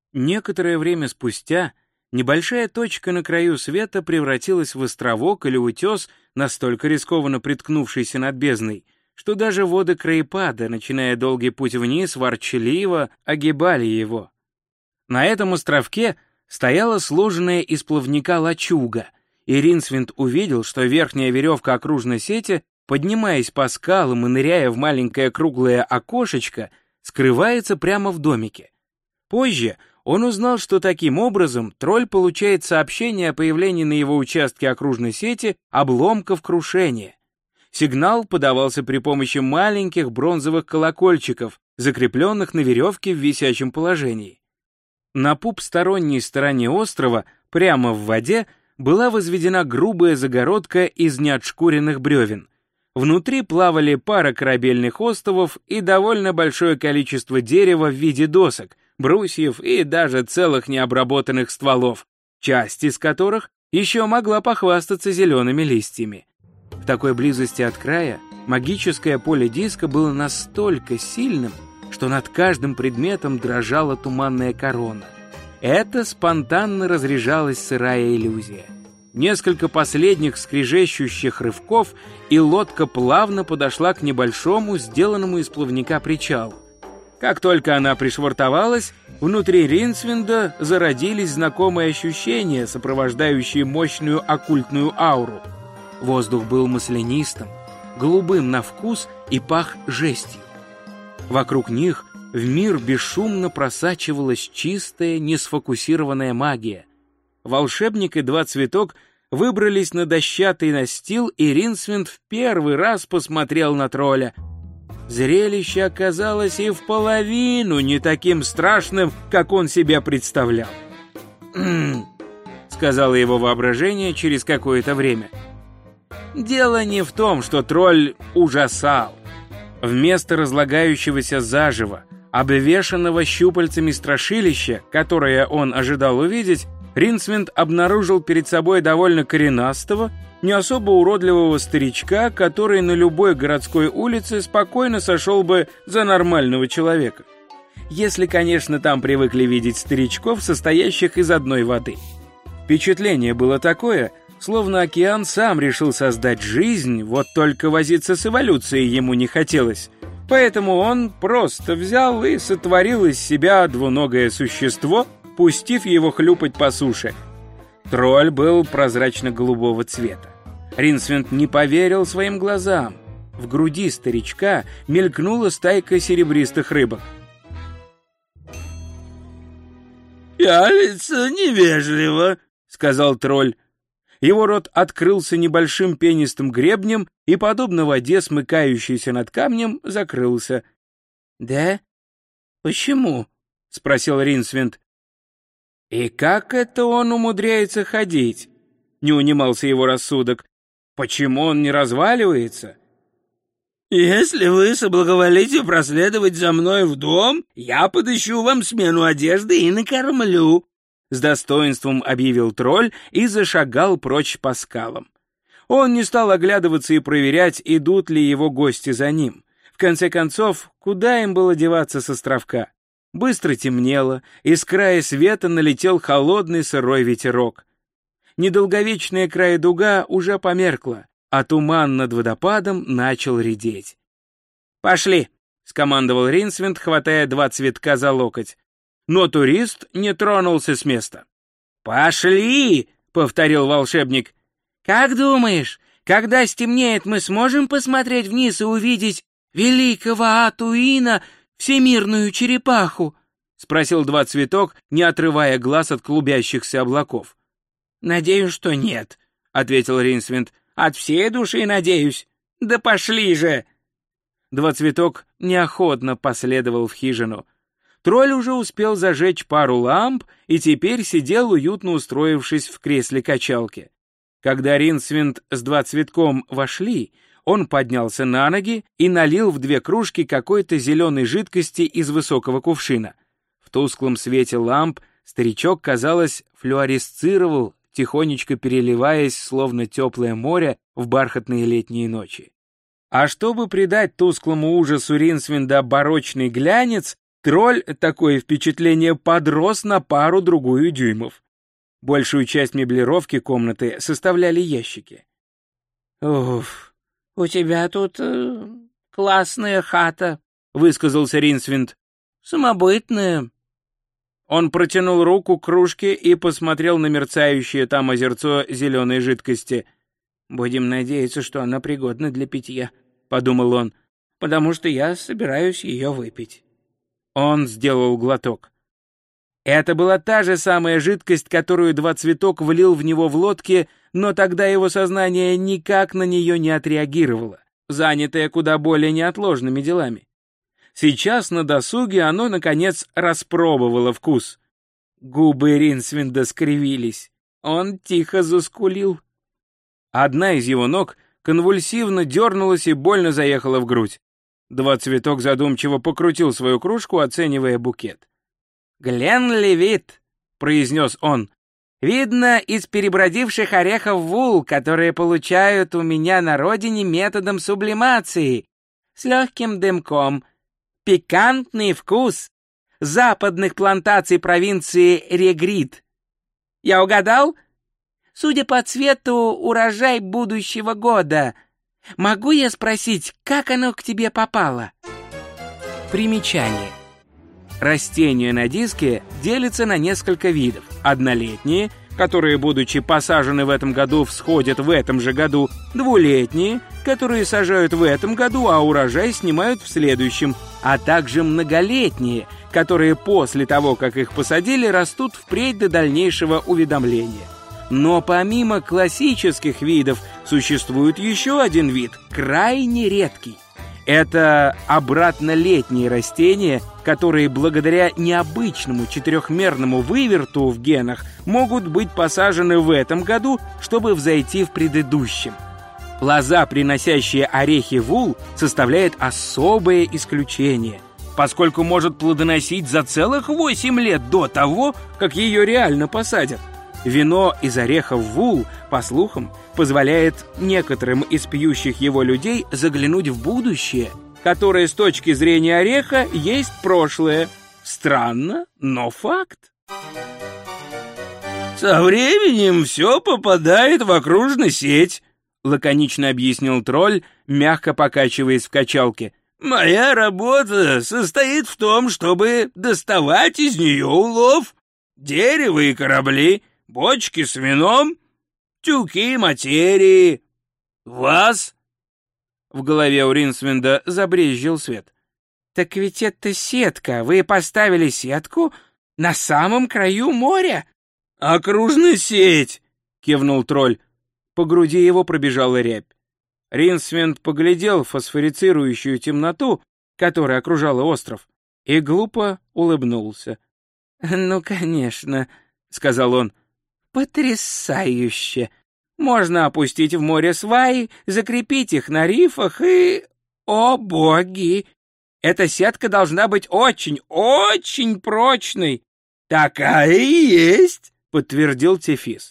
Некоторое время спустя небольшая точка на краю света превратилась в островок или утес, настолько рискованно приткнувшийся над бездной, что даже воды краепада, начиная долгий путь вниз, ворчаливо огибали его. На этом островке стояла сложенная из плавника лачуга, и Ринсвинд увидел, что верхняя веревка окружной сети, поднимаясь по скалам и ныряя в маленькое круглое окошечко, скрывается прямо в домике. Позже он узнал, что таким образом тролль получает сообщение о появлении на его участке окружной сети обломков крушения. Сигнал подавался при помощи маленьких бронзовых колокольчиков, закрепленных на веревке в висячем положении. На пупсторонней стороне острова, прямо в воде, была возведена грубая загородка из неотшкуренных бревен. Внутри плавали пара корабельных остовов и довольно большое количество дерева в виде досок, брусьев и даже целых необработанных стволов, часть из которых еще могла похвастаться зелеными листьями. В такой близости от края магическое поле диска было настолько сильным, что над каждым предметом дрожала туманная корона. Это спонтанно разряжалась сырая иллюзия. Несколько последних скрежещущих рывков, и лодка плавно подошла к небольшому, сделанному из плавника причалу. Как только она пришвартовалась, внутри Ринсвинда зародились знакомые ощущения, сопровождающие мощную оккультную ауру. Воздух был маслянистым, голубым на вкус и пах жестью. Вокруг них в мир бесшумно просачивалась чистая, несфокусированная магия. Волшебник и два цветок выбрались на дощатый настил, и Ринсвинд в первый раз посмотрел на тролля. Зрелище оказалось и в половину не таким страшным, как он себе представлял. Сказала его воображение через какое-то время. Дело не в том, что тролль ужасал. Вместо разлагающегося заживо, обвешанного щупальцами страшилища, которое он ожидал увидеть, Ринсвинд обнаружил перед собой довольно коренастого, не особо уродливого старичка, который на любой городской улице спокойно сошел бы за нормального человека. Если, конечно, там привыкли видеть старичков, состоящих из одной воды. Впечатление было такое, словно океан сам решил создать жизнь, вот только возиться с эволюцией ему не хотелось. Поэтому он просто взял и сотворил из себя двуногое существо, пустив его хлюпать по суше. Тролль был прозрачно-голубого цвета. Ринсвинд не поверил своим глазам. В груди старичка мелькнула стайка серебристых рыбок. «Пялится невежливо», — сказал тролль. Его рот открылся небольшим пенистым гребнем и, подобно воде, смыкающейся над камнем, закрылся. «Да? Почему?» — спросил Ринсвинд. «И как это он умудряется ходить?» — не унимался его рассудок. «Почему он не разваливается?» «Если вы соблаговолите проследовать за мной в дом, я подыщу вам смену одежды и накормлю», — с достоинством объявил тролль и зашагал прочь по скалам. Он не стал оглядываться и проверять, идут ли его гости за ним. В конце концов, куда им было деваться с островка? Быстро темнело, и с края света налетел холодный сырой ветерок. Недолговечная края дуга уже померкла, а туман над водопадом начал редеть. «Пошли!» — скомандовал Ринсвинд, хватая два цветка за локоть. Но турист не тронулся с места. «Пошли!» — повторил волшебник. «Как думаешь, когда стемнеет, мы сможем посмотреть вниз и увидеть великого Атуина, всемирную черепаху?» — спросил два цветок, не отрывая глаз от клубящихся облаков. «Надеюсь, что нет», — ответил Ринсвинд. «От всей души надеюсь. Да пошли же!» Два цветок неохотно последовал в хижину. Тролль уже успел зажечь пару ламп и теперь сидел, уютно устроившись в кресле качалки. Когда Ринсвинд с два цветком вошли, он поднялся на ноги и налил в две кружки какой-то зеленой жидкости из высокого кувшина. В тусклом свете ламп старичок, казалось, флуоресцировал, тихонечко переливаясь, словно теплое море в бархатные летние ночи. А чтобы придать тусклому ужасу Ринсвинда барочный глянец, Тролль, такое впечатление, подрос на пару-другую дюймов. Большую часть меблировки комнаты составляли ящики. «Уф, у тебя тут классная хата», — высказался Ринсвинд. «Самобытная». Он протянул руку к кружке и посмотрел на мерцающее там озерцо зеленой жидкости. «Будем надеяться, что она пригодна для питья», — подумал он, «потому что я собираюсь ее выпить». Он сделал глоток. Это была та же самая жидкость, которую Два Цветок влил в него в лодке, но тогда его сознание никак на нее не отреагировало, занятое куда более неотложными делами. Сейчас на досуге оно, наконец, распробовало вкус. Губы Ринсвинда скривились. Он тихо заскулил. Одна из его ног конвульсивно дернулась и больно заехала в грудь. Два Цветок задумчиво покрутил свою кружку, оценивая букет. «Гленлевит», — произнес он, — «видно из перебродивших орехов вул, которые получают у меня на родине методом сублимации, с легким дымком, пикантный вкус западных плантаций провинции Регрид. Я угадал? Судя по цвету, урожай будущего года. Могу я спросить, как оно к тебе попало?» Примечание. Растения на диске делятся на несколько видов. Однолетние, которые, будучи посажены в этом году, всходят в этом же году. Двулетние, которые сажают в этом году, а урожай снимают в следующем. А также многолетние, которые после того, как их посадили, растут впредь до дальнейшего уведомления. Но помимо классических видов существует еще один вид, крайне редкий. Это обратнолетние растения, которые благодаря необычному четырехмерному выверту в генах могут быть посажены в этом году, чтобы взойти в предыдущем. Лоза, приносящая орехи вул, составляет особое исключение, поскольку может плодоносить за целых 8 лет до того, как ее реально посадят. Вино из орехов вул, по слухам, позволяет некоторым из пьющих его людей заглянуть в будущее, которое с точки зрения ореха есть прошлое. Странно, но факт. «Со временем все попадает в окружную сеть», — лаконично объяснил тролль, мягко покачиваясь в качалке. «Моя работа состоит в том, чтобы доставать из нее улов, дерево и корабли, бочки с вином, тюки материи. Вас?» В голове у Ринсвинда забрезжил свет. «Так ведь это сетка. Вы поставили сетку на самом краю моря?» «Окружная сеть!» — кивнул тролль. По груди его пробежала рябь. Ринсвинд поглядел в фосфорицирующую темноту, которая окружала остров, и глупо улыбнулся. «Ну, конечно», — сказал он. «Потрясающе! Можно опустить в море сваи, закрепить их на рифах и... О, боги! Эта сетка должна быть очень, очень прочной!» «Такая и есть!» — подтвердил Тефис.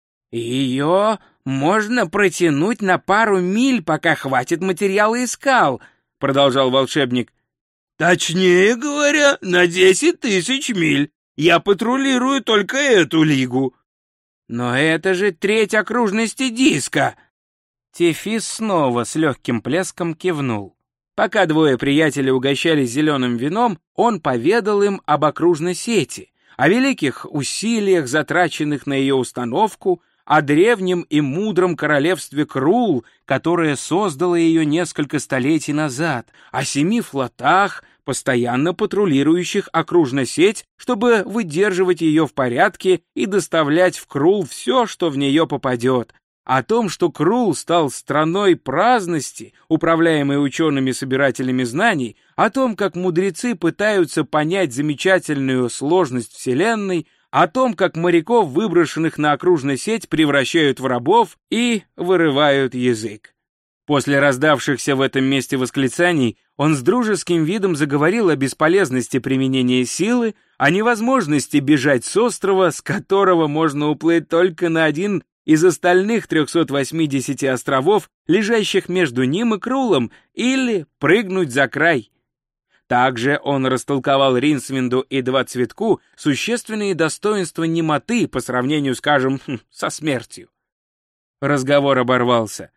«Ее можно протянуть на пару миль, пока хватит материала и скал», — продолжал волшебник. «Точнее говоря, на 10 000 миль. Я патрулирую только эту лигу». «Но это же треть окружности диска!» Тефис снова с легким плеском кивнул. Пока двое приятелей угощались зеленым вином, он поведал им об окружной сети, о великих усилиях, затраченных на ее установку, о древнем и мудром королевстве Крул, которое создало ее несколько столетий назад, о 7 флотах, постоянно патрулирующих окружную сеть, чтобы выдерживать ее в порядке и доставлять в Крул все, что в нее попадет, о том, что Крул стал страной праздности, управляемой учеными-собирателями знаний, о том, как мудрецы пытаются понять замечательную сложность Вселенной, о том, как моряков, выброшенных на окружную сеть, превращают в рабов и вырывают язык. После раздавшихся в этом месте восклицаний он с дружеским видом заговорил о бесполезности применения силы, о невозможности бежать с острова, с которого можно уплыть только на один из остальных 380 островов, лежащих между ним и Крулом, или прыгнуть за край. Также он растолковал Ринсвинду и Два Цветку существенные достоинства немоты по сравнению, скажем, со смертью. Разговор оборвался.